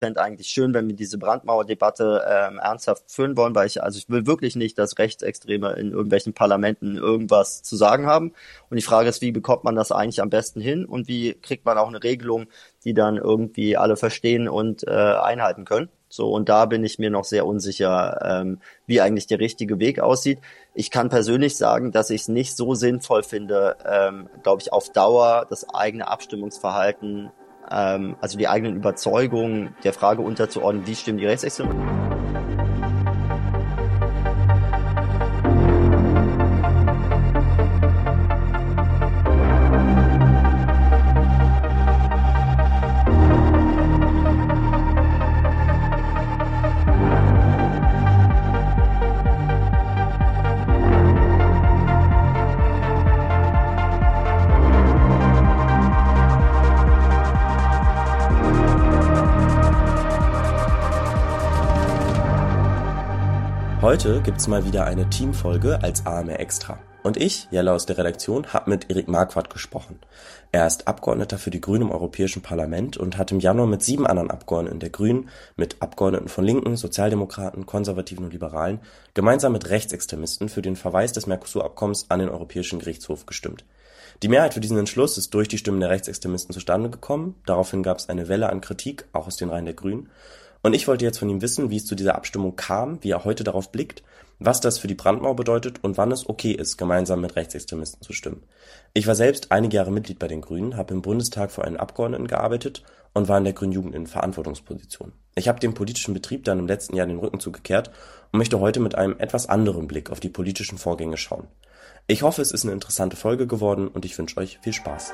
fände eigentlich schön, wenn wir diese Brandmauerdebatte ernsthaft führen wollen, weil ich will wirklich nicht, dass Rechtsextreme in irgendwelchen Parlamenten irgendwas zu sagen haben. Und die Frage ist, wie bekommt man das eigentlich am besten hin und wie kriegt man auch eine Regelung, die dann irgendwie alle verstehen und einhalten können. So, und da bin ich mir noch sehr unsicher, wie eigentlich der richtige Weg aussieht. Ich kann persönlich sagen, dass ich es nicht so sinnvoll finde, glaube ich, auf Dauer das eigene Abstimmungsverhalten, also die eigenen Überzeugungen der Frage unterzuordnen, wie stimmen die Rechtsextremen. Heute gibt's mal wieder eine Teamfolge als AMR Extra. Und ich, Jelle aus der Redaktion, habe mit Erik Marquardt gesprochen. Er ist Abgeordneter für die Grünen im Europäischen Parlament und hat im Januar mit 7 anderen Abgeordneten der Grünen, mit Abgeordneten von Linken, Sozialdemokraten, Konservativen und Liberalen, gemeinsam mit Rechtsextremisten für den Verweis des Mercosur-Abkommens an den Europäischen Gerichtshof gestimmt. Die Mehrheit für diesen Entschluss ist durch die Stimmen der Rechtsextremisten zustande gekommen. Daraufhin gab es eine Welle an Kritik, auch aus den Reihen der Grünen. Und ich wollte jetzt von ihm wissen, wie es zu dieser Abstimmung kam, wie er heute darauf blickt, was das für die Brandmauer bedeutet und wann es okay ist, gemeinsam mit Rechtsextremisten zu stimmen. Ich war selbst einige Jahre Mitglied bei den Grünen, habe im Bundestag für einen Abgeordneten gearbeitet und war in der Grünen Jugend in Verantwortungsposition. Ich habe dem politischen Betrieb dann im letzten Jahr den Rücken zugekehrt und möchte heute mit einem etwas anderen Blick auf die politischen Vorgänge schauen. Ich hoffe, es ist eine interessante Folge geworden und ich wünsche euch viel Spaß.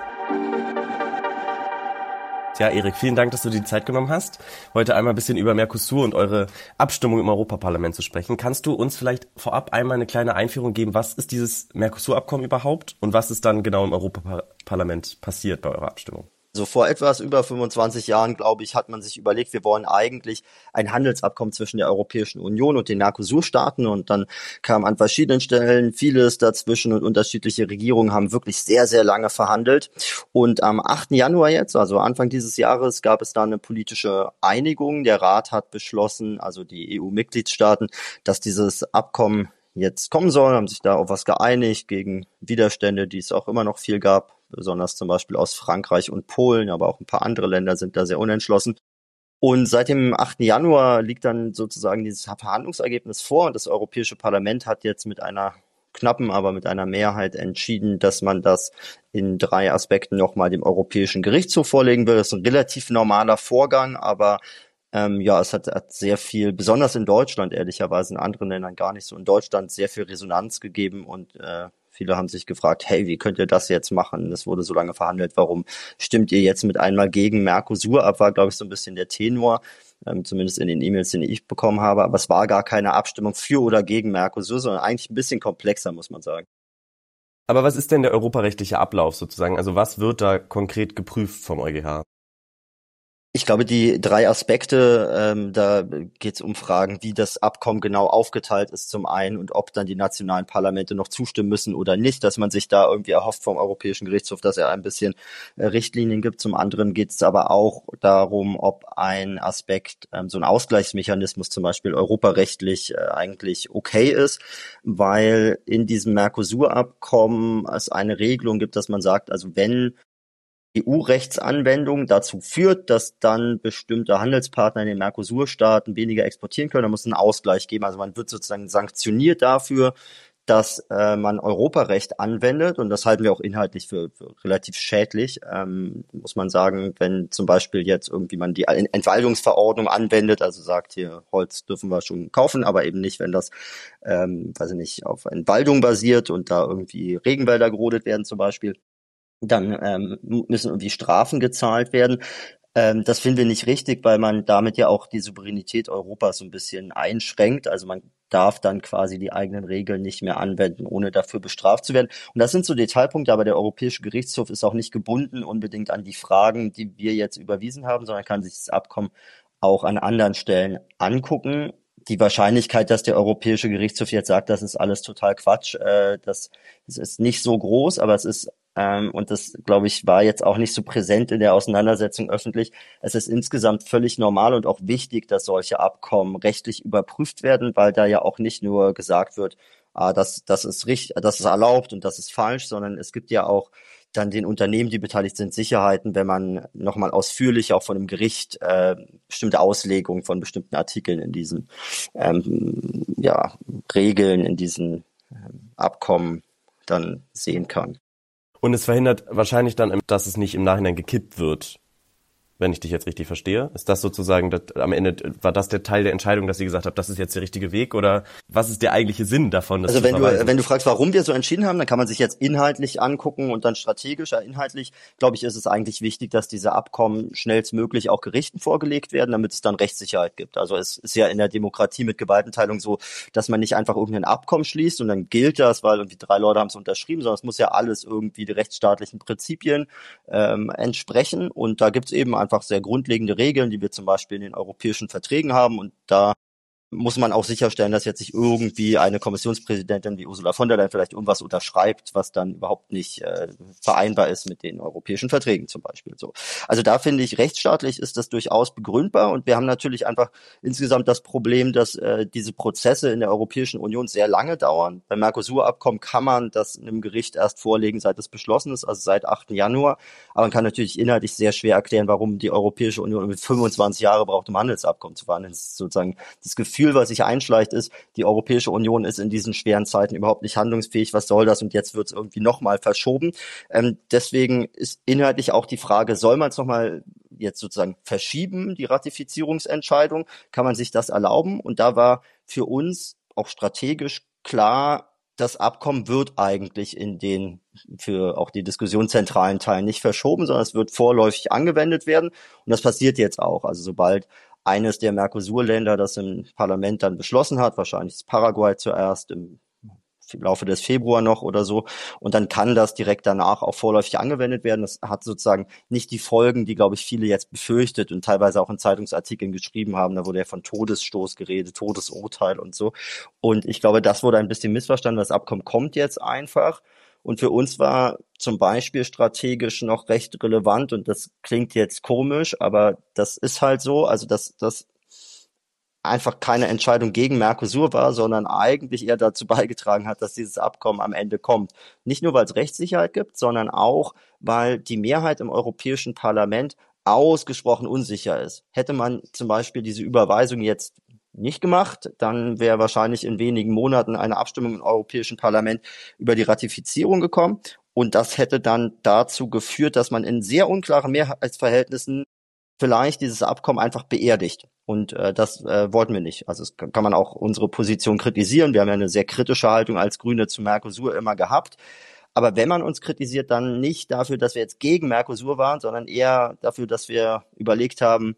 Ja, Erik, vielen Dank, dass du dir die Zeit genommen hast, heute einmal ein bisschen über Mercosur und eure Abstimmung im Europaparlament zu sprechen. Kannst du uns vielleicht vorab einmal eine kleine Einführung geben, was ist dieses Mercosur-Abkommen überhaupt und was ist dann genau im Europaparlament passiert bei eurer Abstimmung? Also vor etwas über 25 Jahren, glaube ich, hat man sich überlegt, wir wollen eigentlich ein Handelsabkommen zwischen der Europäischen Union und den Mercosur-Staaten und dann kam an verschiedenen Stellen vieles dazwischen und unterschiedliche Regierungen haben wirklich sehr, sehr lange verhandelt. Und am 8. Januar jetzt, also Anfang dieses Jahres, gab es da eine politische Einigung. Der Rat hat beschlossen, also die EU-Mitgliedstaaten, dass dieses Abkommen jetzt kommen soll, haben sich da auf was geeinigt gegen Widerstände, die es auch immer noch viel gab, besonders zum Beispiel aus Frankreich und Polen, aber auch ein paar andere Länder sind da sehr unentschlossen. Und seit dem 8. Januar liegt dann sozusagen dieses Verhandlungsergebnis vor und das Europäische Parlament hat jetzt mit einer knappen, aber mit einer Mehrheit entschieden, dass man das in 3 Aspekten nochmal dem Europäischen Gerichtshof vorlegen will. Das ist ein relativ normaler Vorgang, aber es hat sehr viel, besonders in Deutschland, ehrlicherweise in anderen Ländern gar nicht so, in Deutschland sehr viel Resonanz gegeben und viele haben sich gefragt, hey, wie könnt ihr das jetzt machen? Das wurde so lange verhandelt, warum stimmt ihr jetzt mit einmal gegen Mercosur ab? War, glaube ich, so ein bisschen der Tenor, zumindest in den E-Mails, die ich bekommen habe, aber es war gar keine Abstimmung für oder gegen Mercosur, sondern eigentlich ein bisschen komplexer, muss man sagen. Aber was ist denn der europarechtliche Ablauf sozusagen? Also was wird da konkret geprüft vom EuGH? Ich glaube, die 3 Aspekte, da geht es um Fragen, wie das Abkommen genau aufgeteilt ist zum einen und ob dann die nationalen Parlamente noch zustimmen müssen oder nicht, dass man sich da irgendwie erhofft vom Europäischen Gerichtshof, dass er ein bisschen Richtlinien gibt. Zum anderen geht es aber auch darum, ob ein Aspekt, so ein Ausgleichsmechanismus zum Beispiel europarechtlich eigentlich okay ist, weil in diesem Mercosur-Abkommen es eine Regelung gibt, dass man sagt, also wenn EU-Rechtsanwendung dazu führt, dass dann bestimmte Handelspartner in den Mercosur-Staaten weniger exportieren können, dann muss es einen Ausgleich geben. Also man wird sozusagen sanktioniert dafür, dass man Europarecht anwendet und das halten wir auch inhaltlich für relativ schädlich, muss man sagen, wenn zum Beispiel jetzt irgendwie man die Entwaldungsverordnung anwendet, also sagt hier, Holz dürfen wir schon kaufen, aber eben nicht, wenn das, weiß ich nicht, auf Entwaldung basiert und da irgendwie Regenwälder gerodet werden zum Beispiel. Dann müssen irgendwie Strafen gezahlt werden. Das finden wir nicht richtig, weil man damit ja auch die Souveränität Europas so ein bisschen einschränkt. Also man darf dann quasi die eigenen Regeln nicht mehr anwenden, ohne dafür bestraft zu werden. Und das sind so Detailpunkte, aber der Europäische Gerichtshof ist auch nicht gebunden unbedingt an die Fragen, die wir jetzt überwiesen haben, sondern kann sich das Abkommen auch an anderen Stellen angucken. Die Wahrscheinlichkeit, dass der Europäische Gerichtshof jetzt sagt, das ist alles total Quatsch, das ist nicht so groß, aber es ist und das, glaube ich, war jetzt auch nicht so präsent in der Auseinandersetzung öffentlich. Es ist insgesamt völlig normal und auch wichtig, dass solche Abkommen rechtlich überprüft werden, weil da ja auch nicht nur gesagt wird, das ist richtig, das ist erlaubt und das ist falsch, sondern es gibt ja auch dann den Unternehmen, die beteiligt sind, Sicherheiten, wenn man nochmal ausführlich auch von dem Gericht bestimmte Auslegungen von bestimmten Artikeln in diesen Regeln, in diesen Abkommen dann sehen kann. Und es verhindert wahrscheinlich dann, dass es nicht im Nachhinein gekippt wird, wenn ich dich jetzt richtig verstehe. Ist das sozusagen, am Ende, war das der Teil der Entscheidung, dass ihr gesagt habt, das ist jetzt der richtige Weg? Oder was ist der eigentliche Sinn davon? Das also wenn du fragst, warum wir so entschieden haben, dann kann man sich jetzt inhaltlich angucken und dann strategischer inhaltlich, glaube ich, ist es eigentlich wichtig, dass diese Abkommen schnellstmöglich auch Gerichten vorgelegt werden, damit es dann Rechtssicherheit gibt. Also es ist ja in der Demokratie mit Gewaltenteilung so, dass man nicht einfach irgendein Abkommen schließt und dann gilt das, weil irgendwie 3 Leute haben es unterschrieben, sondern es muss ja alles irgendwie die rechtsstaatlichen Prinzipien entsprechen. Und da gibt es eben einfach sehr grundlegende Regeln, die wir zum Beispiel in den europäischen Verträgen haben. Und da muss man auch sicherstellen, dass jetzt nicht irgendwie eine Kommissionspräsidentin wie Ursula von der Leyen vielleicht irgendwas unterschreibt, was dann überhaupt nicht vereinbar ist mit den europäischen Verträgen zum Beispiel. So. Also da finde ich, rechtsstaatlich ist das durchaus begründbar und wir haben natürlich einfach insgesamt das Problem, dass diese Prozesse in der Europäischen Union sehr lange dauern. Beim Mercosur-Abkommen kann man das einem Gericht erst vorlegen, seit es beschlossen ist, also seit 8. Januar. Aber man kann natürlich inhaltlich sehr schwer erklären, warum die Europäische Union mit 25 Jahre braucht, um Handelsabkommen zu verhandeln. Das ist sozusagen das Gefühl, was sich einschleicht, ist, die Europäische Union ist in diesen schweren Zeiten überhaupt nicht handlungsfähig. Was soll das? Und jetzt wird es irgendwie nochmal verschoben. Deswegen ist inhaltlich auch die Frage, soll man es nochmal jetzt sozusagen verschieben, die Ratifizierungsentscheidung? Kann man sich das erlauben? Und da war für uns auch strategisch klar, das Abkommen wird eigentlich in den für auch die Diskussion zentralen Teilen nicht verschoben, sondern es wird vorläufig angewendet werden. Und das passiert jetzt auch. Also sobald eines der Mercosur-Länder das im Parlament dann beschlossen hat, wahrscheinlich ist Paraguay zuerst im Laufe des Februar noch oder so, und dann kann das direkt danach auch vorläufig angewendet werden. Das hat sozusagen nicht die Folgen, die, glaube ich, viele jetzt befürchtet und teilweise auch in Zeitungsartikeln geschrieben haben. Da wurde ja von Todesstoß geredet, Todesurteil und so. Und ich glaube, das wurde ein bisschen missverstanden. Das Abkommen kommt jetzt einfach. Und für uns war zum Beispiel strategisch noch recht relevant, und das klingt jetzt komisch, aber das ist halt so, also dass das einfach keine Entscheidung gegen Mercosur war, sondern eigentlich eher dazu beigetragen hat, dass dieses Abkommen am Ende kommt. Nicht nur, weil es Rechtssicherheit gibt, sondern auch, weil die Mehrheit im Europäischen Parlament ausgesprochen unsicher ist. Hätte man zum Beispiel diese Überweisung jetzt nicht gemacht, dann wäre wahrscheinlich in wenigen Monaten eine Abstimmung im Europäischen Parlament über die Ratifizierung gekommen. Und das hätte dann dazu geführt, dass man in sehr unklaren Mehrheitsverhältnissen vielleicht dieses Abkommen einfach beerdigt. Und das wollten wir nicht. Also es kann man auch unsere Position kritisieren. Wir haben ja eine sehr kritische Haltung als Grüne zu Mercosur immer gehabt. Aber wenn man uns kritisiert, dann nicht dafür, dass wir jetzt gegen Mercosur waren, sondern eher dafür, dass wir überlegt haben,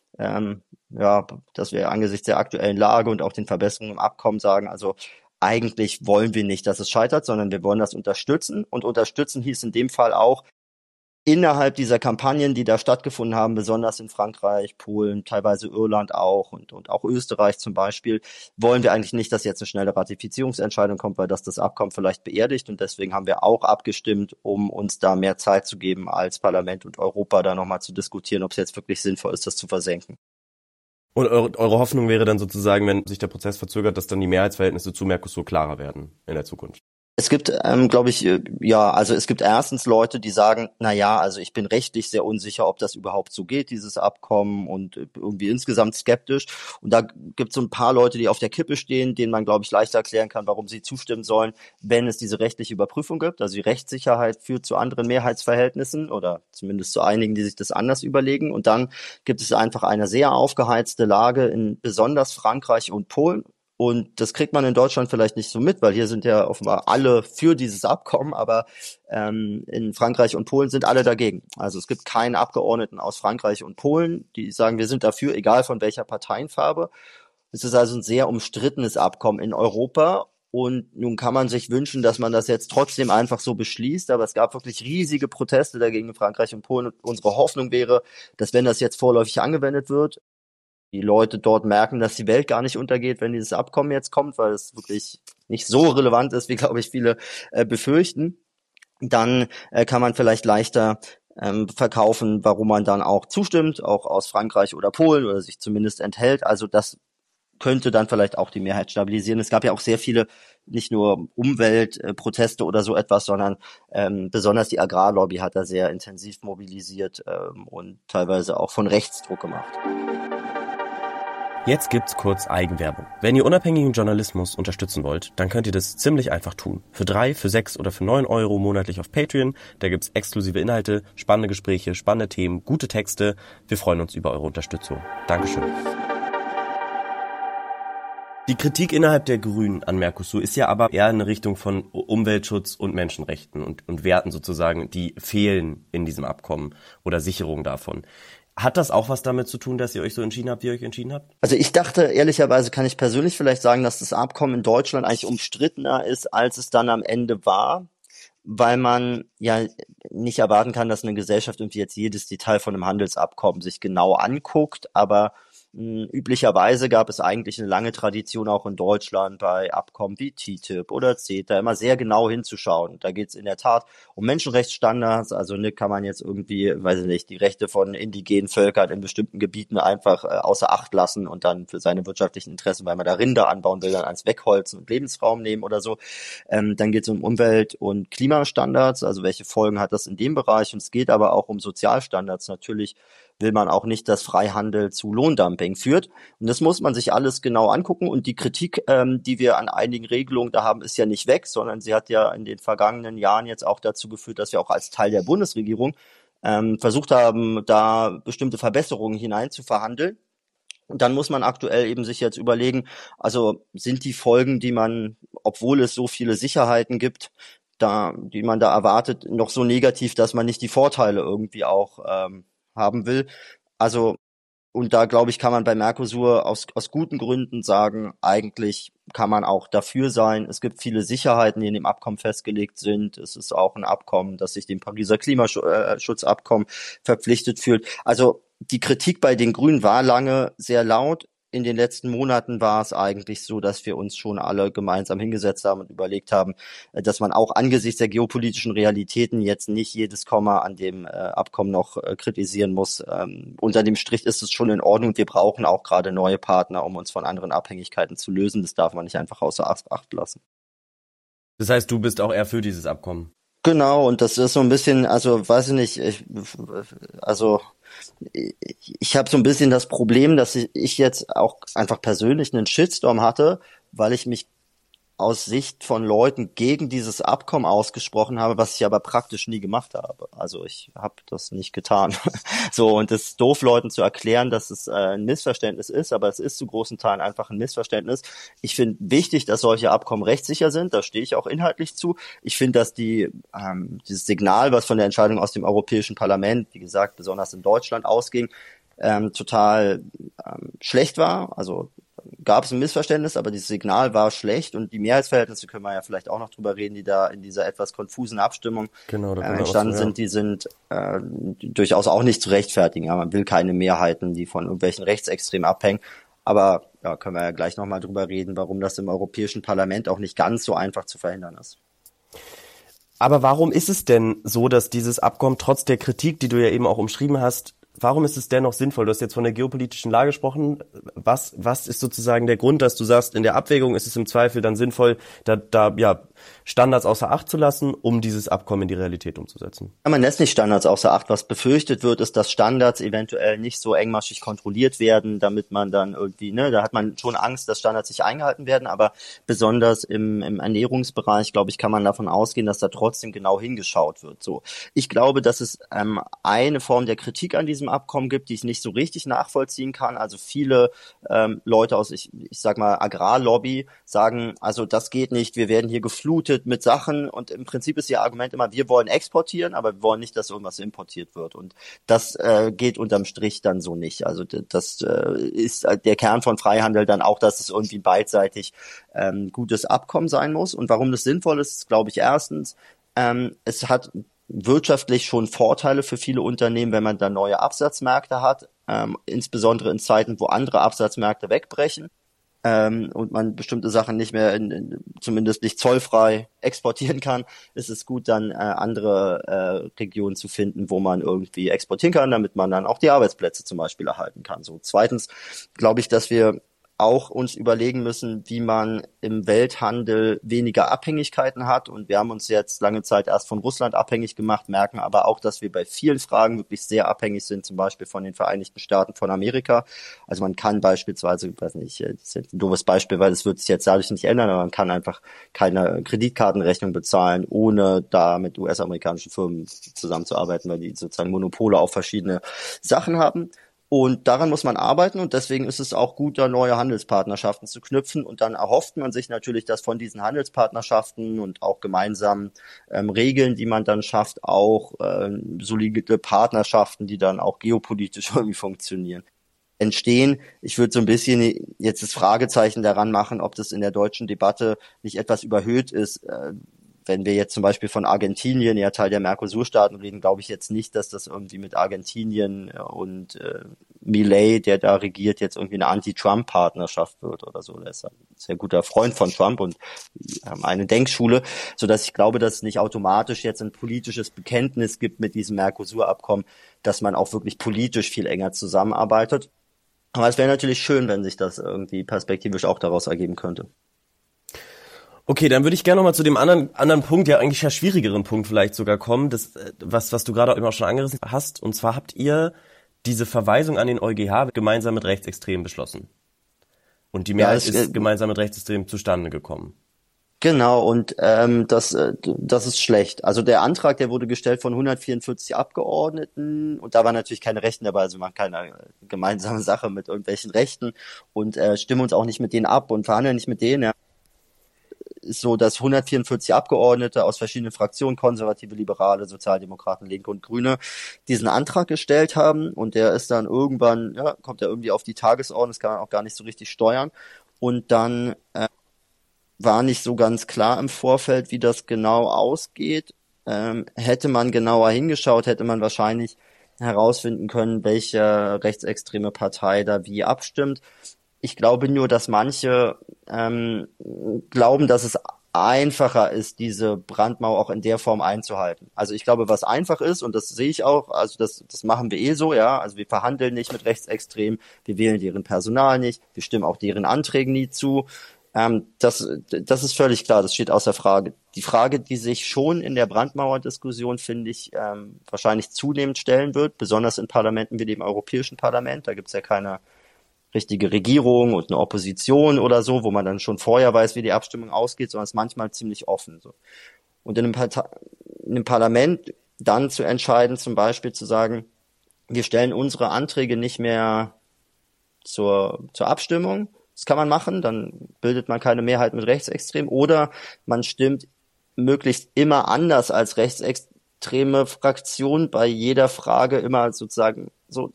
dass wir angesichts der aktuellen Lage und auch den Verbesserungen im Abkommen sagen, also eigentlich wollen wir nicht, dass es scheitert, sondern wir wollen das unterstützen. Und unterstützen hieß in dem Fall auch, innerhalb dieser Kampagnen, die da stattgefunden haben, besonders in Frankreich, Polen, teilweise Irland auch und auch Österreich zum Beispiel, wollen wir eigentlich nicht, dass jetzt eine schnelle Ratifizierungsentscheidung kommt, weil das Abkommen vielleicht beerdigt. Und deswegen haben wir auch abgestimmt, um uns da mehr Zeit zu geben, als Parlament und Europa da nochmal zu diskutieren, ob es jetzt wirklich sinnvoll ist, das zu versenken. Und eure Hoffnung wäre dann sozusagen, wenn sich der Prozess verzögert, dass dann die Mehrheitsverhältnisse zu Mercosur klarer werden in der Zukunft? Es gibt, glaube ich, also es gibt erstens Leute, die sagen, also ich bin rechtlich sehr unsicher, ob das überhaupt so geht, dieses Abkommen, und irgendwie insgesamt skeptisch. Und da gibt es so ein paar Leute, die auf der Kippe stehen, denen man, glaube ich, leichter erklären kann, warum sie zustimmen sollen, wenn es diese rechtliche Überprüfung gibt. Also die Rechtssicherheit führt zu anderen Mehrheitsverhältnissen oder zumindest zu einigen, die sich das anders überlegen. Und dann gibt es einfach eine sehr aufgeheizte Lage in besonders Frankreich und Polen. Und das kriegt man in Deutschland vielleicht nicht so mit, weil hier sind ja offenbar alle für dieses Abkommen, aber in Frankreich und Polen sind alle dagegen. Also es gibt keinen Abgeordneten aus Frankreich und Polen, die sagen, wir sind dafür, egal von welcher Parteienfarbe. Es ist also ein sehr umstrittenes Abkommen in Europa. Und nun kann man sich wünschen, dass man das jetzt trotzdem einfach so beschließt, aber es gab wirklich riesige Proteste dagegen in Frankreich und Polen. Und unsere Hoffnung wäre, dass wenn das jetzt vorläufig angewendet wird, die Leute dort merken, dass die Welt gar nicht untergeht, wenn dieses Abkommen jetzt kommt, weil es wirklich nicht so relevant ist, wie, glaube ich, viele befürchten. dann kann man vielleicht leichter verkaufen, warum man dann auch zustimmt, auch aus Frankreich oder Polen oder sich zumindest enthält. Also das könnte dann vielleicht auch die Mehrheit stabilisieren. Es gab ja auch sehr viele, nicht nur Umweltproteste oder so etwas, sondern besonders die Agrarlobby hat da sehr intensiv mobilisiert und teilweise auch von rechts Druck gemacht. Jetzt gibt's kurz Eigenwerbung. Wenn ihr unabhängigen Journalismus unterstützen wollt, dann könnt ihr das ziemlich einfach tun. Für 3, für 6 oder für 9 Euro monatlich auf Patreon. Da gibt's exklusive Inhalte, spannende Gespräche, spannende Themen, gute Texte. Wir freuen uns über eure Unterstützung. Dankeschön. Die Kritik innerhalb der Grünen an Mercosur ist ja aber eher in Richtung von Umweltschutz und Menschenrechten und Werten sozusagen, die fehlen in diesem Abkommen oder Sicherung davon. Hat das auch was damit zu tun, dass ihr euch so entschieden habt, wie ihr euch entschieden habt? Also ich dachte, ehrlicherweise kann ich persönlich vielleicht sagen, dass das Abkommen in Deutschland eigentlich umstrittener ist, als es dann am Ende war, weil man ja nicht erwarten kann, dass eine Gesellschaft irgendwie jetzt jedes Detail von einem Handelsabkommen sich genau anguckt, aber üblicherweise gab es eigentlich eine lange Tradition auch in Deutschland bei Abkommen wie TTIP oder CETA immer sehr genau hinzuschauen. Da geht es in der Tat um Menschenrechtsstandards, also kann man jetzt irgendwie, weiß ich nicht, die Rechte von indigenen Völkern in bestimmten Gebieten einfach außer Acht lassen und dann für seine wirtschaftlichen Interessen, weil man da Rinder anbauen will, dann eins wegholzen und Lebensraum nehmen oder so. Dann geht es um Umwelt- und Klimastandards, also welche Folgen hat das in dem Bereich, und es geht aber auch um Sozialstandards. Natürlich will man auch nicht, dass Freihandel zu Lohndumping führt. Und das muss man sich alles genau angucken. Und die Kritik, die wir an einigen Regelungen da haben, ist ja nicht weg, sondern sie hat ja in den vergangenen Jahren jetzt auch dazu geführt, dass wir auch als Teil der Bundesregierung versucht haben, da bestimmte Verbesserungen hinein zu verhandeln. Und dann muss man aktuell eben sich jetzt überlegen, also sind die Folgen, die man, obwohl es so viele Sicherheiten gibt, die man da erwartet, noch so negativ, dass man nicht die Vorteile irgendwie auch haben will. Also, und da glaube ich, kann man bei Mercosur aus guten Gründen sagen, eigentlich kann man auch dafür sein. Es gibt viele Sicherheiten, die in dem Abkommen festgelegt sind. Es ist auch ein Abkommen, das sich dem Pariser Klimaschutzabkommen verpflichtet fühlt. Also die Kritik bei den Grünen war lange sehr laut. In den letzten Monaten war es eigentlich so, dass wir uns schon alle gemeinsam hingesetzt haben und überlegt haben, dass man auch angesichts der geopolitischen Realitäten jetzt nicht jedes Komma an dem Abkommen noch kritisieren muss. Unter dem Strich ist es schon in Ordnung. Wir brauchen auch gerade neue Partner, um uns von anderen Abhängigkeiten zu lösen. Das darf man nicht einfach außer Acht lassen. Das heißt, du bist auch eher für dieses Abkommen? Genau, und das ist so ein bisschen, also weiß ich nicht, ich habe so ein bisschen das Problem, dass ich jetzt auch einfach persönlich einen Shitstorm hatte, weil ich mich aus Sicht von Leuten gegen dieses Abkommen ausgesprochen habe, was ich aber praktisch nie gemacht habe. Also ich habe das nicht getan. So, und es ist doof, Leuten zu erklären, dass es ein Missverständnis ist, aber es ist zu großen Teilen einfach ein Missverständnis. Ich finde wichtig, dass solche Abkommen rechtssicher sind, da stehe ich auch inhaltlich zu. Ich finde, dass dieses Signal, was von der Entscheidung aus dem Europäischen Parlament, wie gesagt, besonders in Deutschland ausging, total schlecht war. Also gab es ein Missverständnis, aber dieses Signal war schlecht, und die Mehrheitsverhältnisse, können wir ja vielleicht auch noch drüber reden, die da in dieser etwas konfusen Abstimmung entstanden sind, die sind durchaus auch nicht zu rechtfertigen. Ja, man will keine Mehrheiten, die von irgendwelchen Rechtsextremen abhängen. Aber ja, können wir ja gleich nochmal drüber reden, warum das im Europäischen Parlament auch nicht ganz so einfach zu verhindern ist. Aber warum ist es denn so, dass dieses Abkommen trotz der Kritik, die du ja eben auch umschrieben hast, warum ist es dennoch sinnvoll? Du hast jetzt von der geopolitischen Lage gesprochen. Was ist sozusagen der Grund, dass du sagst, in der Abwägung ist es im Zweifel dann sinnvoll, da Standards außer Acht zu lassen, um dieses Abkommen in die Realität umzusetzen? Ja, man lässt nicht Standards außer Acht. Was befürchtet wird, ist, dass Standards eventuell nicht so engmaschig kontrolliert werden, damit man dann irgendwie, da hat man schon Angst, dass Standards nicht eingehalten werden, aber besonders im Ernährungsbereich, glaube ich, kann man davon ausgehen, dass da trotzdem genau hingeschaut wird. So, ich glaube, dass es eine Form der Kritik an diesem Abkommen gibt, die ich nicht so richtig nachvollziehen kann. Also viele Leute aus, ich sag mal, Agrarlobby sagen, also das geht nicht, wir werden hier geflutet mit Sachen, und im Prinzip ist ihr Argument immer, wir wollen exportieren, aber wir wollen nicht, dass irgendwas importiert wird, und das geht unterm Strich dann so nicht. Also das ist der Kern von Freihandel dann auch, dass es irgendwie beidseitig gutes Abkommen sein muss. Und warum das sinnvoll ist, glaube ich, erstens, es hat wirtschaftlich schon Vorteile für viele Unternehmen, wenn man da neue Absatzmärkte hat, insbesondere in Zeiten, wo andere Absatzmärkte wegbrechen. und man bestimmte Sachen nicht mehr zumindest nicht zollfrei exportieren kann, ist es gut, dann andere Regionen zu finden, wo man irgendwie exportieren kann, damit man dann auch die Arbeitsplätze zum Beispiel erhalten kann. So, zweitens glaube ich, dass wir auch uns überlegen müssen, wie man im Welthandel weniger Abhängigkeiten hat. Und wir haben uns jetzt lange Zeit erst von Russland abhängig gemacht, merken aber auch, dass wir bei vielen Fragen wirklich sehr abhängig sind, zum Beispiel von den Vereinigten Staaten von Amerika. Also man kann beispielsweise, ich weiß nicht, das ist jetzt ein doofes Beispiel, weil das wird sich jetzt dadurch nicht ändern, aber man kann einfach keine Kreditkartenrechnung bezahlen, ohne da mit US-amerikanischen Firmen zusammenzuarbeiten, weil die sozusagen Monopole auf verschiedene Sachen haben. Und daran muss man arbeiten und deswegen ist es auch gut, da neue Handelspartnerschaften zu knüpfen. Und dann erhofft man sich natürlich, dass von diesen Handelspartnerschaften und auch gemeinsamen Regeln, die man dann schafft, auch solide Partnerschaften, die dann auch geopolitisch irgendwie funktionieren, entstehen. Ich würde so ein bisschen jetzt das Fragezeichen daran machen, ob das in der deutschen Debatte nicht etwas überhöht ist. Wenn wir jetzt zum Beispiel von Argentinien, ja Teil der Mercosur-Staaten reden, glaube ich jetzt nicht, dass das irgendwie mit Argentinien und Milei, der da regiert, jetzt irgendwie eine Anti-Trump-Partnerschaft wird oder so. Der ist ein sehr guter Freund von Trump und haben eine Denkschule, sodass ich glaube, dass es nicht automatisch jetzt ein politisches Bekenntnis gibt mit diesem Mercosur-Abkommen, dass man auch wirklich politisch viel enger zusammenarbeitet. Aber es wäre natürlich schön, wenn sich das irgendwie perspektivisch auch daraus ergeben könnte. Okay, dann würde ich gerne nochmal zu dem anderen Punkt, ja eigentlich ja schwierigeren Punkt vielleicht sogar kommen, das was du gerade eben auch schon angerissen hast. Und zwar habt ihr diese Verweisung an den EuGH gemeinsam mit Rechtsextremen beschlossen. Und die Mehrheit ist gemeinsam mit Rechtsextremen zustande gekommen. Genau, und das ist schlecht. Also der Antrag, der wurde gestellt von 144 Abgeordneten und da war natürlich keine Rechten dabei, also wir machen keine gemeinsame Sache mit irgendwelchen Rechten und stimmen uns auch nicht mit denen ab und verhandeln nicht mit denen. Ja. Ist so, dass 144 Abgeordnete aus verschiedenen Fraktionen, Konservative, Liberale, Sozialdemokraten, Linke und Grüne, diesen Antrag gestellt haben und der ist dann irgendwann, ja, kommt er irgendwie auf die Tagesordnung, das kann man auch gar nicht so richtig steuern und dann war nicht so ganz klar im Vorfeld, wie das genau ausgeht. Hätte man genauer hingeschaut, hätte man wahrscheinlich herausfinden können, welche rechtsextreme Partei da wie abstimmt. Ich glaube nur, dass manche glauben, dass es einfacher ist, diese Brandmauer auch in der Form einzuhalten. Also ich glaube, was einfach ist, und das sehe ich auch, also das machen wir eh so, ja, also wir verhandeln nicht mit Rechtsextremen, wir wählen deren Personal nicht, wir stimmen auch deren Anträgen nie zu. Das ist völlig klar, das steht außer Frage. Die Frage, die sich schon in der Brandmauerdiskussion, finde ich, wahrscheinlich zunehmend stellen wird, besonders in Parlamenten wie dem Europäischen Parlament, da gibt's ja keine richtige Regierung und eine Opposition oder so, wo man dann schon vorher weiß, wie die Abstimmung ausgeht, sondern es ist manchmal ziemlich offen. So. Und in einem Parlament dann zu entscheiden, zum Beispiel zu sagen, wir stellen unsere Anträge nicht mehr zur Abstimmung, das kann man machen, dann bildet man keine Mehrheit mit Rechtsextremen, oder man stimmt möglichst immer anders als rechtsextreme Fraktion bei jeder Frage immer sozusagen so.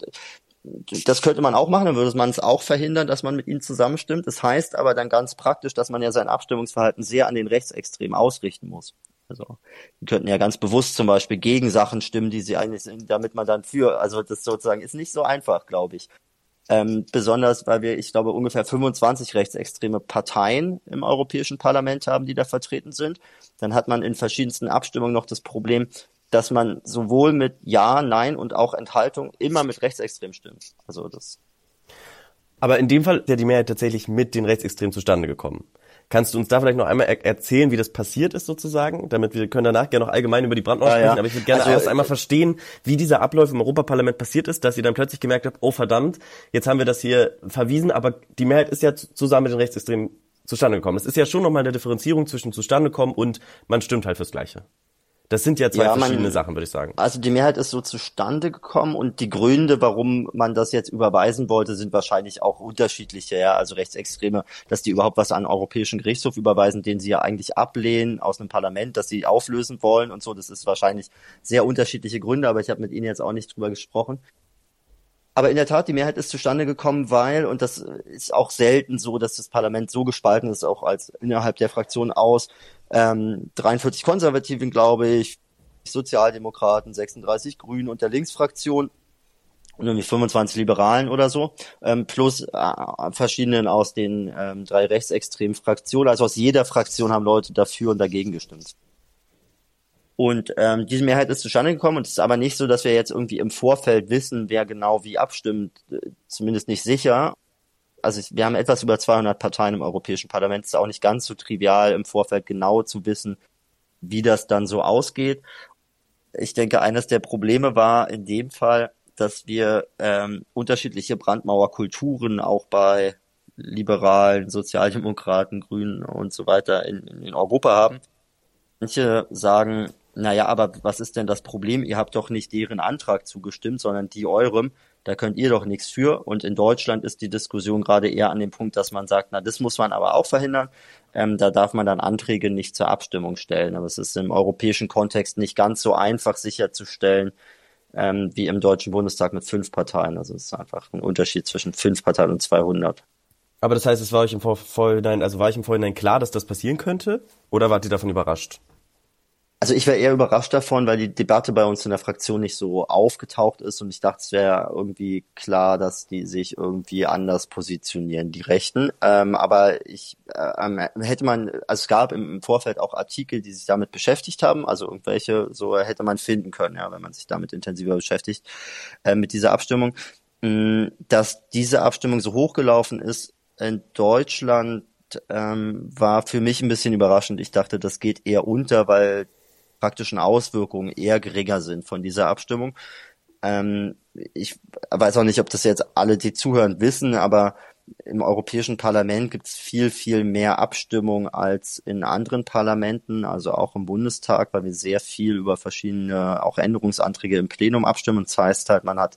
Das könnte man auch machen, dann würde man es auch verhindern, dass man mit ihnen zusammenstimmt. Das heißt aber dann ganz praktisch, dass man ja sein Abstimmungsverhalten sehr an den Rechtsextremen ausrichten muss. Also die könnten ja ganz bewusst zum Beispiel gegen Sachen stimmen, die sie eigentlich sind, damit man dann für, also das sozusagen ist nicht so einfach, glaube ich. Besonders, weil wir, ich glaube, ungefähr 25 rechtsextreme Parteien im Europäischen Parlament haben, die da vertreten sind. Dann hat man in verschiedensten Abstimmungen noch das Problem, dass man sowohl mit Ja, Nein und auch Enthaltung immer mit Rechtsextrem stimmt. Also das. Aber in dem Fall ist ja die Mehrheit tatsächlich mit den Rechtsextremen zustande gekommen. Kannst du uns da vielleicht noch einmal erzählen, wie das passiert ist sozusagen? Damit wir können danach gerne noch allgemein über die Brandmauer sprechen, aber ich würde gerne erst einmal verstehen, wie dieser Ablauf im Europaparlament passiert ist, dass ihr dann plötzlich gemerkt habt, oh verdammt, jetzt haben wir das hier verwiesen, aber die Mehrheit ist ja zusammen mit den Rechtsextremen zustande gekommen. Es ist ja schon nochmal eine Differenzierung zwischen zustande kommen und man stimmt halt fürs Gleiche. Das sind ja zwei verschiedene Sachen, würde ich sagen. Also die Mehrheit ist so zustande gekommen und die Gründe, warum man das jetzt überweisen wollte, sind wahrscheinlich auch unterschiedliche. Ja, also Rechtsextreme, dass die überhaupt was an den Europäischen Gerichtshof überweisen, den sie ja eigentlich ablehnen aus einem Parlament, dass sie auflösen wollen und so. Das ist wahrscheinlich sehr unterschiedliche Gründe, aber ich habe mit Ihnen jetzt auch nicht drüber gesprochen. Aber in der Tat, die Mehrheit ist zustande gekommen, weil, und das ist auch selten so, dass das Parlament so gespalten ist, auch als innerhalb der Fraktion aus 43 Konservativen, glaube ich, Sozialdemokraten, 36 Grünen und der Linksfraktion. irgendwie 25 Liberalen oder so, plus verschiedenen aus den 3 rechtsextremen Fraktionen. Also aus jeder Fraktion haben Leute dafür und dagegen gestimmt. Und diese Mehrheit ist zustande gekommen und es ist aber nicht so, dass wir jetzt irgendwie im Vorfeld wissen, wer genau wie abstimmt, zumindest nicht sicher. Also wir haben etwas über 200 Parteien im Europäischen Parlament. Es ist auch nicht ganz so trivial, im Vorfeld genau zu wissen, wie das dann so ausgeht. Ich denke, eines der Probleme war in dem Fall, dass wir unterschiedliche Brandmauerkulturen auch bei Liberalen, Sozialdemokraten, Grünen und so weiter in Europa haben. Manche sagen, naja, aber was ist denn das Problem? Ihr habt doch nicht deren Antrag zugestimmt, sondern die eurem. Da könnt ihr doch nichts für. Und in Deutschland ist die Diskussion gerade eher an dem Punkt, dass man sagt, na, das muss man aber auch verhindern. Da darf man dann Anträge nicht zur Abstimmung stellen. Aber es ist im europäischen Kontext nicht ganz so einfach sicherzustellen, wie im Deutschen Bundestag mit 5 Parteien. Also es ist einfach ein Unterschied zwischen 5 Parteien und 200. Aber das heißt, es war euch im Vorhinein, also war euch im Vorhinein klar, dass das passieren könnte? Oder wart ihr davon überrascht? Also ich war eher überrascht davon, weil die Debatte bei uns in der Fraktion nicht so aufgetaucht ist und ich dachte, es wäre irgendwie klar, dass die sich irgendwie anders positionieren, die Rechten. Aber also es gab im Vorfeld auch Artikel, die sich damit beschäftigt haben, also irgendwelche, so hätte man finden können, ja, wenn man sich damit intensiver beschäftigt, mit dieser Abstimmung. Dass diese Abstimmung so hochgelaufen ist in Deutschland, war für mich ein bisschen überraschend. Ich dachte, das geht eher unter, weil praktischen Auswirkungen eher geringer sind von dieser Abstimmung. Ich weiß auch nicht, ob das jetzt alle, die zuhören, wissen, aber im Europäischen Parlament gibt es viel, viel mehr Abstimmung als in anderen Parlamenten, also auch im Bundestag, weil wir sehr viel über verschiedene auch Änderungsanträge im Plenum abstimmen. Das heißt halt, man hat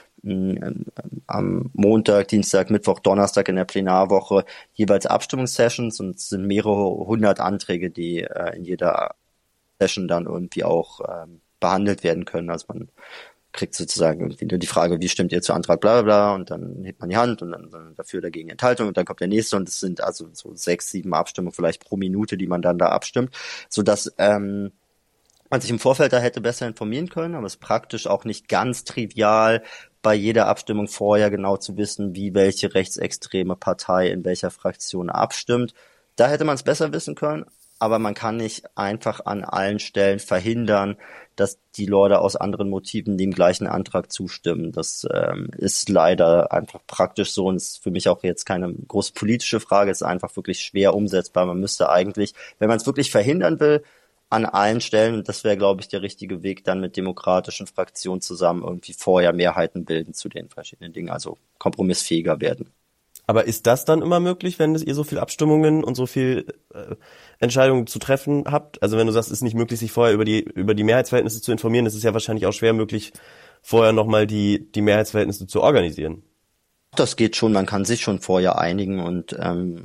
am Montag, Dienstag, Mittwoch, Donnerstag in der Plenarwoche jeweils Abstimmungssessions und es sind mehrere hundert Anträge, die in jeder Session dann irgendwie auch behandelt werden können. Also man kriegt sozusagen irgendwie nur die Frage, wie stimmt ihr zu Antrag bla bla bla und dann hebt man die Hand und dann dafür, dagegen Enthaltung und dann kommt der nächste und es sind also so 6, 7 Abstimmungen vielleicht pro Minute, die man dann da abstimmt, sodass man sich im Vorfeld da hätte besser informieren können, aber es ist praktisch auch nicht ganz trivial, bei jeder Abstimmung vorher genau zu wissen, wie welche rechtsextreme Partei in welcher Fraktion abstimmt. Da hätte man es besser wissen können, aber man kann nicht einfach an allen Stellen verhindern, dass die Leute aus anderen Motiven dem gleichen Antrag zustimmen. Das ist leider einfach praktisch so und ist für mich auch jetzt keine große politische Frage, es ist einfach wirklich schwer umsetzbar. Man müsste eigentlich, wenn man es wirklich verhindern will, an allen Stellen, und das wäre, glaube ich, der richtige Weg, dann mit demokratischen Fraktionen zusammen irgendwie vorher Mehrheiten bilden zu den verschiedenen Dingen, also kompromissfähiger werden. Aber ist das dann immer möglich, wenn ihr so viel Abstimmungen und so viel Entscheidungen zu treffen habt? Also wenn du sagst, es ist nicht möglich, sich vorher über die Mehrheitsverhältnisse zu informieren, ist es ja wahrscheinlich auch schwer möglich, vorher nochmal die Mehrheitsverhältnisse zu organisieren. Das geht schon, man kann sich schon vorher einigen und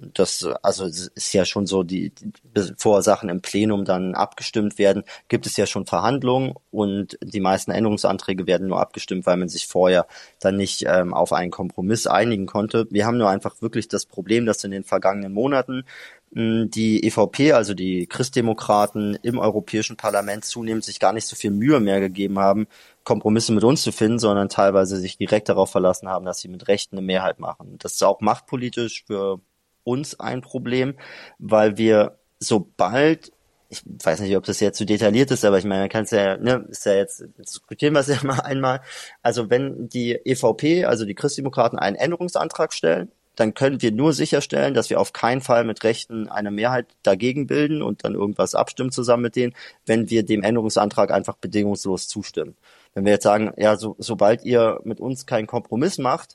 es ist ja schon so, bevor Sachen im Plenum dann abgestimmt werden, gibt es ja schon Verhandlungen und die meisten Änderungsanträge werden nur abgestimmt, weil man sich vorher dann nicht auf einen Kompromiss einigen konnte. Wir haben nur einfach wirklich das Problem, dass in den vergangenen Monaten die EVP, also die Christdemokraten im Europäischen Parlament zunehmend sich gar nicht so viel Mühe mehr gegeben haben, Kompromisse mit uns zu finden, sondern teilweise sich direkt darauf verlassen haben, dass sie mit Rechten eine Mehrheit machen. Das ist auch machtpolitisch für uns ein Problem, weil wir sobald, ich weiß nicht, ob das jetzt zu detailliert ist, aber ich meine, man kann es ja, ist ja jetzt, diskutieren wir es ja mal einmal. Also wenn die EVP, also die Christdemokraten, einen Änderungsantrag stellen, dann können wir nur sicherstellen, dass wir auf keinen Fall mit Rechten eine Mehrheit dagegen bilden und dann irgendwas abstimmen zusammen mit denen, wenn wir dem Änderungsantrag einfach bedingungslos zustimmen. Wenn wir jetzt sagen, ja, sobald ihr mit uns keinen Kompromiss macht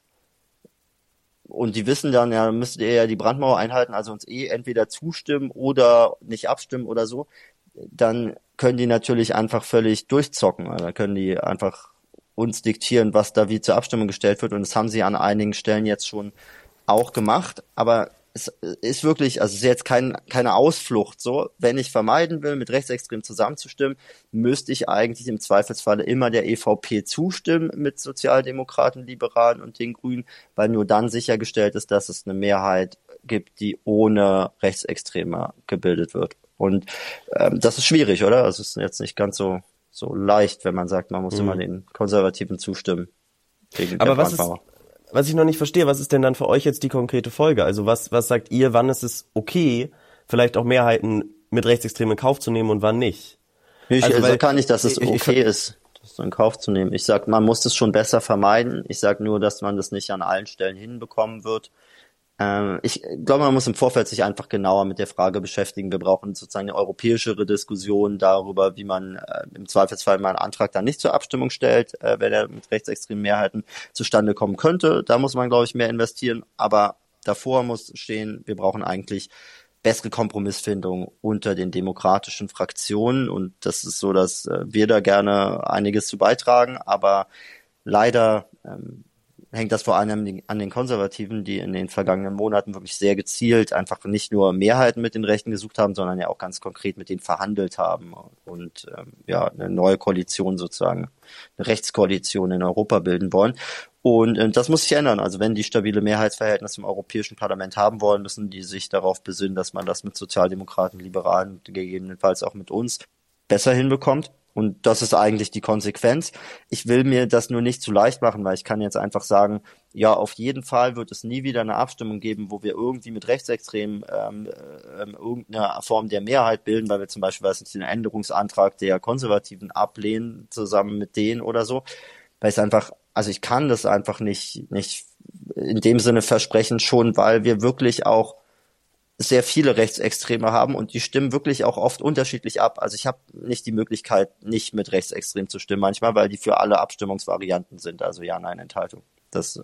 und die wissen dann, ja, müsstet ihr ja die Brandmauer einhalten, also uns entweder zustimmen oder nicht abstimmen oder so, dann können die natürlich einfach völlig durchzocken. Also dann können die einfach uns diktieren, was da wie zur Abstimmung gestellt wird und das haben sie an einigen Stellen jetzt schon auch gemacht, aber es ist wirklich, also es ist jetzt keine Ausflucht so. Wenn ich vermeiden will, mit Rechtsextremen zusammenzustimmen, müsste ich eigentlich im Zweifelsfalle immer der EVP zustimmen mit Sozialdemokraten, Liberalen und den Grünen, weil nur dann sichergestellt ist, dass es eine Mehrheit gibt, die ohne Rechtsextreme gebildet wird. Und das ist schwierig, oder? Also es ist jetzt nicht ganz so leicht, wenn man sagt, man muss immer den Konservativen zustimmen. wegen der Aber Brandmauer. was ich noch nicht verstehe, was ist denn dann für euch jetzt die konkrete Folge? Also was sagt ihr, wann ist es okay, vielleicht auch Mehrheiten mit Rechtsextremen in Kauf zu nehmen und wann nicht? Ich Also, sage gar nicht, dass es okay ist, das in Kauf zu nehmen. Ich sage, man muss das schon besser vermeiden. Ich sage nur, dass man das nicht an allen Stellen hinbekommen wird. Ich glaube, man muss im Vorfeld sich einfach genauer mit der Frage beschäftigen. Wir brauchen sozusagen eine europäischere Diskussion darüber, wie man im Zweifelsfall mal einen Antrag dann nicht zur Abstimmung stellt, wenn er mit rechtsextremen Mehrheiten zustande kommen könnte. Da muss man, glaube ich, mehr investieren. Aber davor muss stehen, wir brauchen eigentlich bessere Kompromissfindung unter den demokratischen Fraktionen. Und das ist so, dass wir da gerne einiges zu beitragen. Aber leider hängt das vor allem an den Konservativen, die in den vergangenen Monaten wirklich sehr gezielt einfach nicht nur Mehrheiten mit den Rechten gesucht haben, sondern ja auch ganz konkret mit denen verhandelt haben und eine neue Koalition sozusagen, eine Rechtskoalition in Europa bilden wollen. Und das muss sich ändern. Also wenn die stabile Mehrheitsverhältnisse im Europäischen Parlament haben wollen, müssen die sich darauf besinnen, dass man das mit Sozialdemokraten, Liberalen, gegebenenfalls auch mit uns besser hinbekommt. Und das ist eigentlich die Konsequenz. Ich will mir das nur nicht zu leicht machen, weil ich kann jetzt einfach sagen, ja, auf jeden Fall wird es nie wieder eine Abstimmung geben, wo wir irgendwie mit Rechtsextremen irgendeine Form der Mehrheit bilden, weil wir zum Beispiel, den Änderungsantrag der Konservativen ablehnen, zusammen mit denen oder so. Weil es einfach, also ich kann das einfach nicht in dem Sinne versprechen, schon weil wir wirklich auch sehr viele Rechtsextreme haben und die stimmen wirklich auch oft unterschiedlich ab. Also ich habe nicht die Möglichkeit, nicht mit Rechtsextrem zu stimmen manchmal, weil die für alle Abstimmungsvarianten sind, also ja, nein, Enthaltung. Das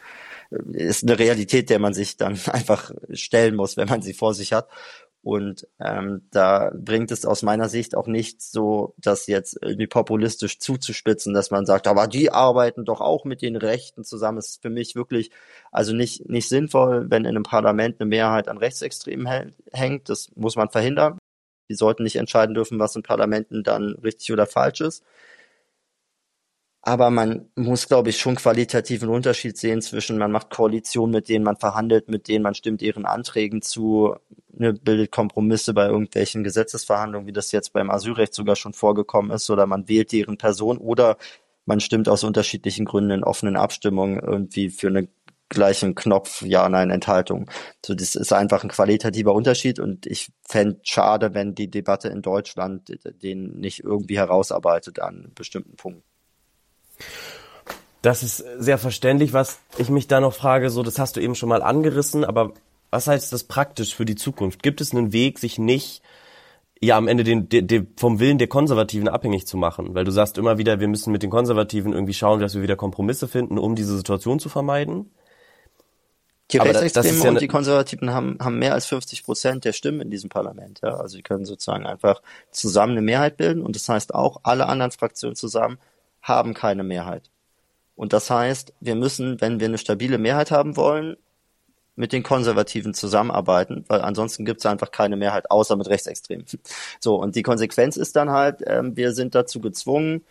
ist eine Realität, der man sich dann einfach stellen muss, wenn man sie vor sich hat. Und da bringt es aus meiner Sicht auch nicht so, das jetzt irgendwie populistisch zuzuspitzen, dass man sagt, aber die arbeiten doch auch mit den Rechten zusammen. Das ist für mich wirklich also nicht sinnvoll, wenn in einem Parlament eine Mehrheit an Rechtsextremen hängt. Das muss man verhindern. Die sollten nicht entscheiden dürfen, was in Parlamenten dann richtig oder falsch ist. Aber man muss, glaube ich, schon qualitativen Unterschied sehen zwischen, man macht Koalitionen, mit denen man verhandelt, mit denen man stimmt ihren Anträgen zu, bildet Kompromisse bei irgendwelchen Gesetzesverhandlungen, wie das jetzt beim Asylrecht sogar schon vorgekommen ist, oder man wählt deren Person, oder man stimmt aus unterschiedlichen Gründen in offenen Abstimmungen irgendwie für einen gleichen Knopf, ja, nein, Enthaltung. So, das ist einfach ein qualitativer Unterschied und ich fände schade, wenn die Debatte in Deutschland den nicht irgendwie herausarbeitet an bestimmten Punkten. Das ist sehr verständlich, was ich mich da noch frage, so, das hast du eben schon mal angerissen, aber was heißt das praktisch für die Zukunft? Gibt es einen Weg, sich nicht am Ende vom Willen der Konservativen abhängig zu machen? Weil du sagst immer wieder, wir müssen mit den Konservativen irgendwie schauen, dass wir wieder Kompromisse finden, um diese Situation zu vermeiden. Die Rechtsextremen und die Konservativen haben mehr als 50% der Stimmen in diesem Parlament. Ja? Also sie können sozusagen einfach zusammen eine Mehrheit bilden und das heißt auch, alle anderen Fraktionen zusammen haben keine Mehrheit. Und das heißt, wir müssen, wenn wir eine stabile Mehrheit haben wollen, mit den Konservativen zusammenarbeiten, weil ansonsten gibt es einfach keine Mehrheit, außer mit Rechtsextremen. So, und die Konsequenz ist dann halt, wir sind dazu gezwungen,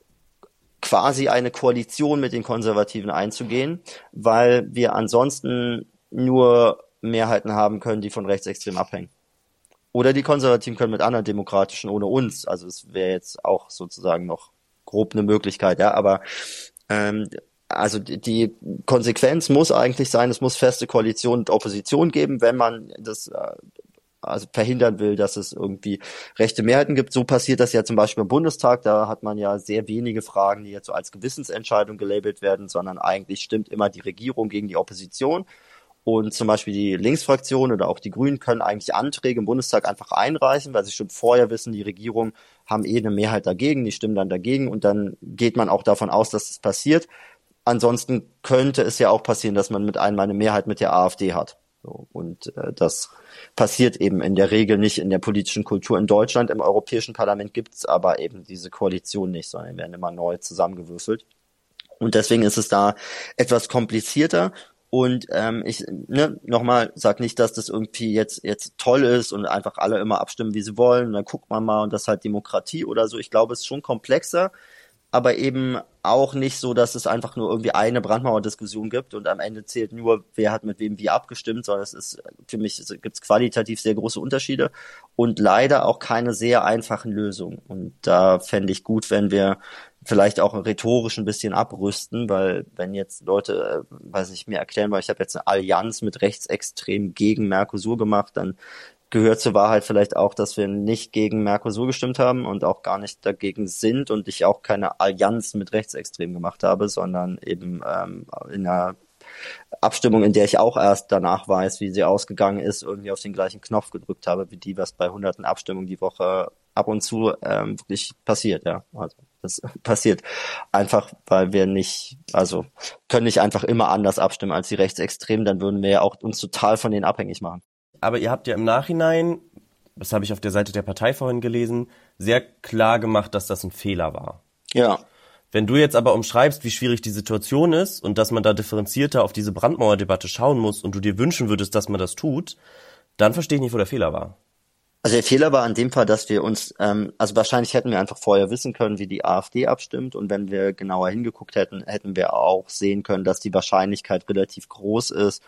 quasi eine Koalition mit den Konservativen einzugehen, weil wir ansonsten nur Mehrheiten haben können, die von Rechtsextremen abhängen. Oder die Konservativen können mit anderen Demokratischen ohne uns, also es wäre jetzt auch sozusagen noch grob eine Möglichkeit, ja, aber also die Konsequenz muss eigentlich sein, es muss feste Koalition und Opposition geben, wenn man das also verhindern will, dass es irgendwie rechte Mehrheiten gibt. So passiert das ja zum Beispiel im Bundestag, da hat man ja sehr wenige Fragen, die jetzt so als Gewissensentscheidung gelabelt werden, sondern eigentlich stimmt immer die Regierung gegen die Opposition. Und zum Beispiel die Linksfraktion oder auch die Grünen können eigentlich Anträge im Bundestag einfach einreichen, weil sie schon vorher wissen, die Regierung haben eine Mehrheit dagegen, die stimmen dann dagegen und dann geht man auch davon aus, dass das passiert. Ansonsten könnte es ja auch passieren, dass man mit einmal eine Mehrheit mit der AfD hat. So, und das passiert eben in der Regel nicht in der politischen Kultur in Deutschland. Im Europäischen Parlament gibt es aber eben diese Koalition nicht, sondern werden immer neu zusammengewürfelt. Und deswegen ist es da etwas komplizierter. Und ich nochmal sag nicht, dass das irgendwie jetzt toll ist und einfach alle immer abstimmen, wie sie wollen. Und dann guckt man mal und das ist halt Demokratie oder so. Ich glaube, es ist schon komplexer, aber eben auch nicht so, dass es einfach nur irgendwie eine Brandmauerdiskussion gibt und am Ende zählt nur, wer hat mit wem wie abgestimmt, sondern es ist für mich gibt's qualitativ sehr große Unterschiede und leider auch keine sehr einfachen Lösungen. Und da fände ich gut, wenn wir vielleicht auch rhetorisch ein bisschen abrüsten, weil wenn jetzt Leute, weiß ich, mir erklären, weil ich habe jetzt eine Allianz mit Rechtsextremen gegen Mercosur gemacht, dann gehört zur Wahrheit vielleicht auch, dass wir nicht gegen Mercosur gestimmt haben und auch gar nicht dagegen sind und ich auch keine Allianz mit Rechtsextremen gemacht habe, sondern eben in einer Abstimmung, in der ich auch erst danach weiß, wie sie ausgegangen ist, irgendwie auf den gleichen Knopf gedrückt habe, wie die, was bei hunderten Abstimmungen die Woche ab und zu wirklich passiert, ja. Also das passiert einfach, weil wir nicht, also können nicht einfach immer anders abstimmen als die Rechtsextremen, dann würden wir ja auch uns total von denen abhängig machen. Aber ihr habt ja im Nachhinein, das habe ich auf der Seite der Partei vorhin gelesen, sehr klar gemacht, dass das ein Fehler war. Ja. Wenn du jetzt aber umschreibst, wie schwierig die Situation ist und dass man da differenzierter auf diese Brandmauerdebatte schauen muss und du dir wünschen würdest, dass man das tut, dann verstehe ich nicht, wo der Fehler war. Also der Fehler war in dem Fall, dass wir uns, also wahrscheinlich hätten wir einfach vorher wissen können, wie die AfD abstimmt und wenn wir genauer hingeguckt hätten, hätten wir auch sehen können, dass die Wahrscheinlichkeit relativ groß ist,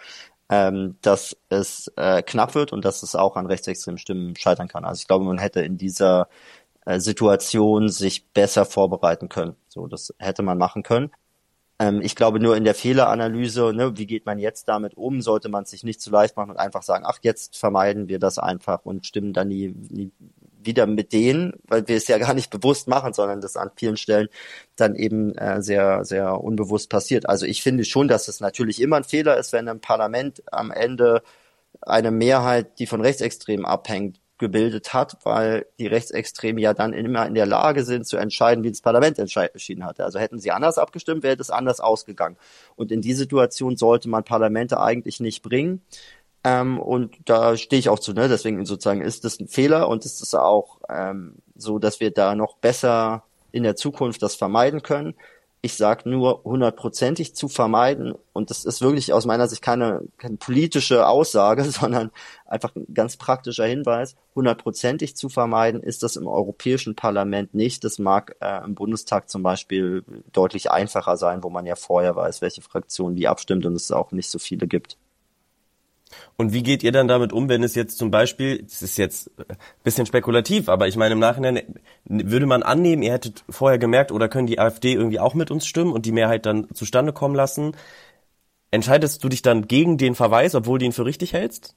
dass es knapp wird und dass es auch an rechtsextremen Stimmen scheitern kann. Also ich glaube, man hätte in dieser Situation sich besser vorbereiten können. So, das hätte man machen können. Ich glaube nur in der Fehleranalyse, ne, wie geht man jetzt damit um, sollte man es sich nicht zu leicht machen und einfach sagen, ach, jetzt vermeiden wir das einfach und stimmen dann nie wieder mit denen, weil wir es ja gar nicht bewusst machen, sondern das an vielen Stellen dann eben sehr, sehr unbewusst passiert. Also ich finde schon, dass es natürlich immer ein Fehler ist, wenn ein Parlament am Ende eine Mehrheit, die von Rechtsextremen abhängt, gebildet hat, weil die Rechtsextremen ja dann immer in der Lage sind zu entscheiden, wie das Parlament entschieden hatte. Also hätten sie anders abgestimmt, wäre das anders ausgegangen. Und in die Situation sollte man Parlamente eigentlich nicht bringen. Und da stehe ich auch zu, ne? Deswegen sozusagen ist das ein Fehler und ist es auch so, dass wir da noch besser in der Zukunft das vermeiden können. Ich sage nur, 100%ig zu vermeiden, und das ist wirklich aus meiner Sicht keine politische Aussage, sondern einfach ein ganz praktischer Hinweis, 100%ig zu vermeiden ist das im Europäischen Parlament nicht. Das mag im Bundestag zum Beispiel deutlich einfacher sein, wo man ja vorher weiß, welche Fraktion wie abstimmt und es auch nicht so viele gibt. Und wie geht ihr dann damit um, wenn es jetzt zum Beispiel, das ist jetzt ein bisschen spekulativ, aber ich meine im Nachhinein, würde man annehmen, ihr hättet vorher gemerkt, oder können die AfD irgendwie auch mit uns stimmen und die Mehrheit dann zustande kommen lassen? Entscheidest du dich dann gegen den Verweis, obwohl du ihn für richtig hältst?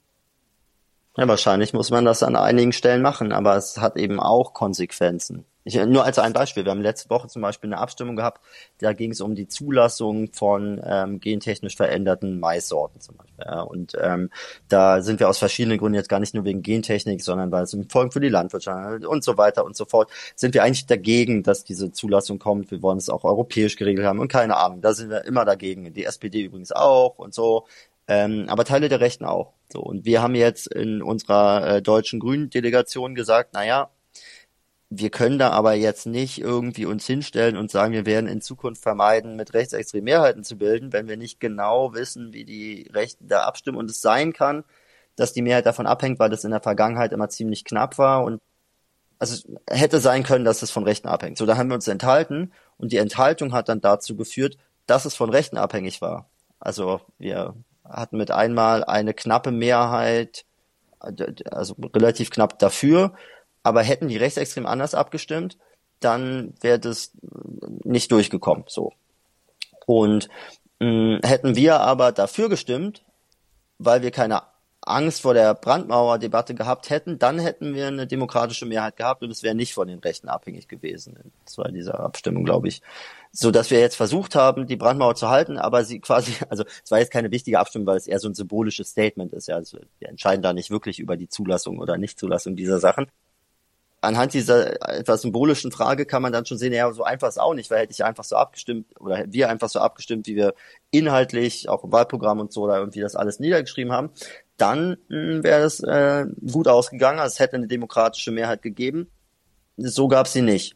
Ja, wahrscheinlich muss man das an einigen Stellen machen, aber es hat eben auch Konsequenzen. Nur als ein Beispiel, wir haben letzte Woche zum Beispiel eine Abstimmung gehabt, da ging es um die Zulassung von gentechnisch veränderten Maissorten zum Beispiel. Ja, und da sind wir aus verschiedenen Gründen, jetzt gar nicht nur wegen Gentechnik, sondern weil es Folgen für die Landwirtschaft und so weiter und so fort, sind wir eigentlich dagegen, dass diese Zulassung kommt. Wir wollen es auch europäisch geregelt haben und keine Ahnung, da sind wir immer dagegen. Die SPD übrigens auch und so. Aber Teile der Rechten auch. So, und wir haben jetzt in unserer deutschen Grünen-Delegation gesagt, naja, wir können da aber jetzt nicht irgendwie uns hinstellen und sagen, wir werden in Zukunft vermeiden, mit rechtsextremen Mehrheiten zu bilden, wenn wir nicht genau wissen, wie die Rechten da abstimmen. Und es sein kann, dass die Mehrheit davon abhängt, weil das in der Vergangenheit immer ziemlich knapp war. Und also es hätte sein können, dass es von Rechten abhängt. So, da haben wir uns enthalten und die Enthaltung hat dann dazu geführt, dass es von Rechten abhängig war. Also wir hatten mit einmal eine knappe Mehrheit, also relativ knapp dafür, aber hätten die Rechtsextremen anders abgestimmt, dann wäre das nicht durchgekommen. So. Und hätten wir aber dafür gestimmt, weil wir keine Angst vor der Brandmauerdebatte gehabt hätten, dann hätten wir eine demokratische Mehrheit gehabt und es wäre nicht von den Rechten abhängig gewesen. Das war in dieser Abstimmung, glaube ich. So dass wir jetzt versucht haben, die Brandmauer zu halten, aber sie quasi, also es war jetzt keine wichtige Abstimmung, weil es eher so ein symbolisches Statement ist. Ja, also wir entscheiden da nicht wirklich über die Zulassung oder Nichtzulassung dieser Sachen. Anhand dieser etwas symbolischen Frage kann man dann schon sehen, ja, so einfach ist auch nicht, weil hätte ich einfach so abgestimmt oder hätten wir einfach so abgestimmt, wie wir inhaltlich auch im Wahlprogramm und so da irgendwie das alles niedergeschrieben haben, dann wäre es gut ausgegangen, also es hätte eine demokratische Mehrheit gegeben. So gab es sie nicht.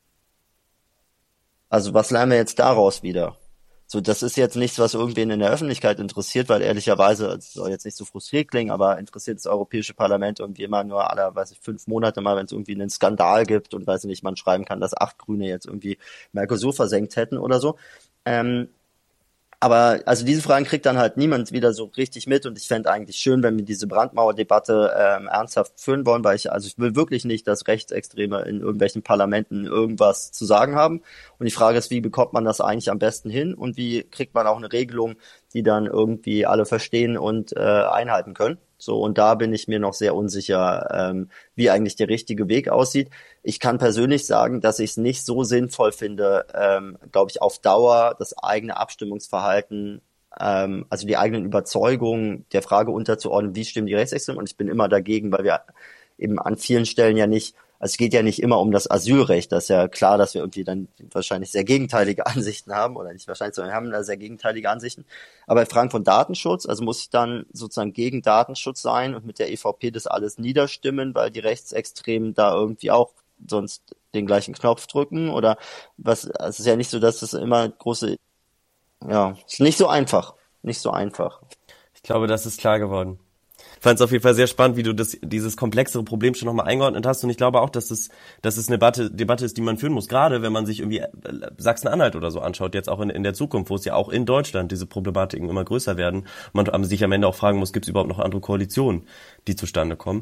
Also was lernen wir jetzt daraus wieder? So, das ist jetzt nichts, was irgendwen in der Öffentlichkeit interessiert, weil ehrlicherweise, es soll jetzt nicht so frustriert klingen, aber interessiert das Europäische Parlament irgendwie immer nur alle, 5 Monate mal, wenn es irgendwie einen Skandal gibt und weiß nicht, man schreiben kann, dass 8 Grüne jetzt irgendwie Mercosur versenkt hätten oder so. Aber also diese Fragen kriegt dann halt niemand wieder so richtig mit und ich fände eigentlich schön, wenn wir diese Brandmauerdebatte ernsthaft führen wollen, weil ich will wirklich nicht, dass Rechtsextreme in irgendwelchen Parlamenten irgendwas zu sagen haben. Und die Frage ist, wie bekommt man das eigentlich am besten hin und wie kriegt man auch eine Regelung, die dann irgendwie alle verstehen und einhalten können. So, und da bin ich mir noch sehr unsicher, wie eigentlich der richtige Weg aussieht. Ich kann persönlich sagen, dass ich es nicht so sinnvoll finde, glaube ich, auf Dauer das eigene Abstimmungsverhalten, also die eigenen Überzeugungen der Frage unterzuordnen, wie stimmen die Rechtsextremen. Und ich bin immer dagegen, weil wir eben an vielen Stellen ja nicht, also es geht ja nicht immer um das Asylrecht. Das ist ja klar, dass wir irgendwie dann wahrscheinlich sehr gegenteilige Ansichten haben oder nicht wahrscheinlich, sondern wir haben da sehr gegenteilige Ansichten. Aber bei Fragen von Datenschutz, also muss ich dann sozusagen gegen Datenschutz sein und mit der EVP das alles niederstimmen, weil die Rechtsextremen da irgendwie auch sonst den gleichen Knopf drücken oder was? Also es ist ja nicht so, dass es immer große, ja, es ist nicht so einfach, nicht so einfach. Ich glaube, das ist klar geworden. Ich fand es auf jeden Fall sehr spannend, wie du dieses komplexere Problem schon nochmal eingeordnet hast. Und ich glaube auch, dass es eine Debatte ist, die man führen muss. Gerade wenn man sich irgendwie Sachsen-Anhalt oder so anschaut, jetzt auch in der Zukunft, wo es ja auch in Deutschland diese Problematiken immer größer werden. Und man sich am Ende auch fragen muss, gibt es überhaupt noch andere Koalitionen, die zustande kommen?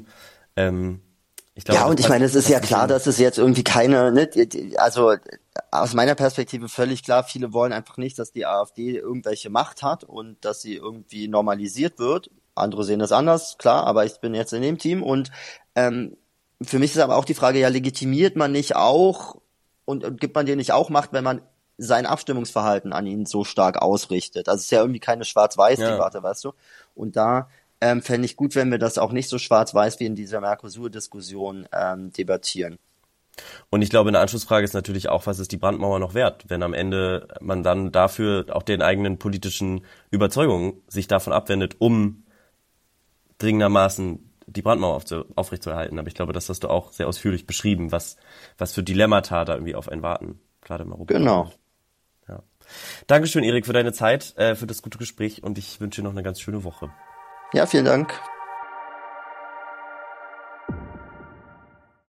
Ich glaube, ja, und ich meine, es ist ja klar, dass es jetzt irgendwie keine, ne, also aus meiner Perspektive völlig klar, viele wollen einfach nicht, dass die AfD irgendwelche Macht hat und dass sie irgendwie normalisiert wird. Andere sehen das anders, klar, aber ich bin jetzt in dem Team und für mich ist aber auch die Frage, ja, legitimiert man nicht auch und gibt man denen nicht auch Macht, wenn man sein Abstimmungsverhalten an ihnen so stark ausrichtet? Also es ist ja irgendwie keine Schwarz-Weiß-Debatte, weißt du? Und da fände ich gut, wenn wir das auch nicht so schwarz-weiß wie in dieser Mercosur-Diskussion debattieren. Und ich glaube, eine Anschlussfrage ist natürlich auch, was ist die Brandmauer noch wert, wenn am Ende man dann dafür auch den eigenen politischen Überzeugungen sich davon abwendet, um dringendermaßen die Brandmauer aufrechtzuerhalten. Aber ich glaube, das hast du auch sehr ausführlich beschrieben, was für Dilemmata da irgendwie auf einen warten, gerade im Europa. Genau. Ja. Dankeschön, Erik, für deine Zeit, für das gute Gespräch und ich wünsche dir noch eine ganz schöne Woche. Ja, vielen Dank.